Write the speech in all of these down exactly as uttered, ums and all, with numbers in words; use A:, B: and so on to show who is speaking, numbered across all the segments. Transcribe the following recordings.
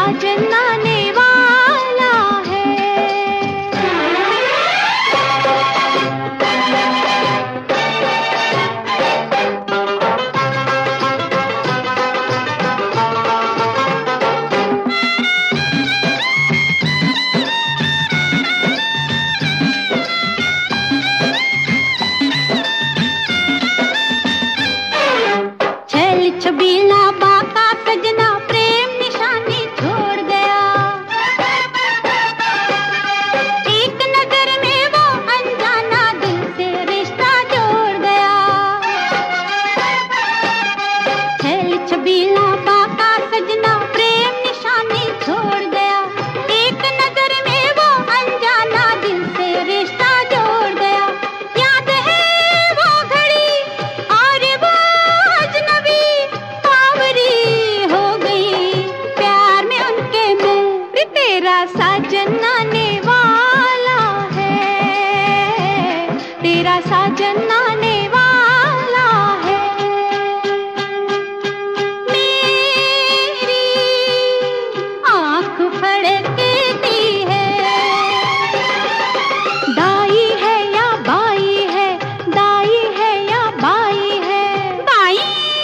A: साजन आने वाला है। छल छबीला बाका सजना प्रेम निशानी छोड़ गया। एक नजर में वो अनजाना दिल से रिश्ता जोड़ गया। छल छबीला बाका सजना प्रेम निशानी छोड़ गया। एक नजर में वो अनजाना दिल से रिश्ता जोड़ गया। याद है वो घड़ी और वो अजनबी बावरी हो गई प्यार में उनके में। तेरा साजन आने वाला है, तेरा साजन आने वाला है। मेरी आँख फड़कती है, दाई है या बाई है, दाई है या बाई है, बाई।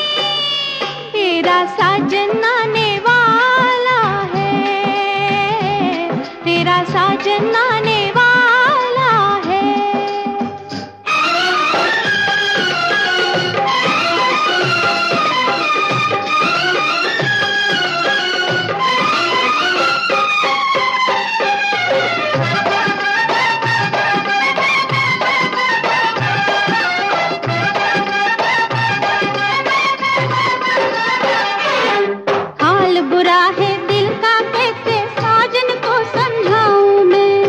A: तेरा साजन आने वाला है, तेरा साजन आने वाला है। हाल बुरा है दिल का कैसे साजन को समझाऊं मैं।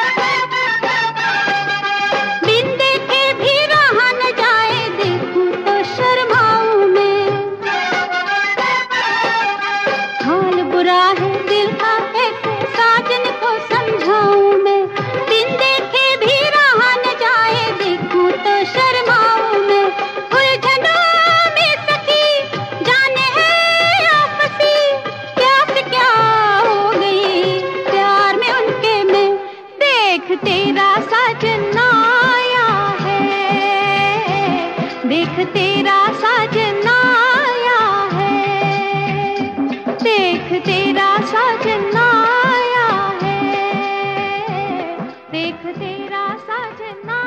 A: बिन देखे भी रहा न जाए, देखूं तो शर्माऊं मैं। हाल बुरा है दिल का कैसे साजन को समझाऊं मैं। बिन देखे भी रहा न जाए, देखूं तो शर्माऊं मैं। उलझनों में सखी जाने है आपसी, क्या से क्या हो गई प्यार में उनके में। देख तेरा साजन आया है, देख तेरा साजन आया है, देख तेरा साजन आया है, देख तेरा साजन